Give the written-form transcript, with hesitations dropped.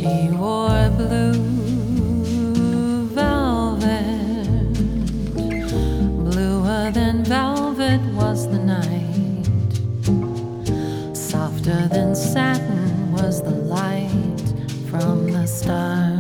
She wore blue velvet, bluer than velvet was the night, softer than satin was the light from the stars.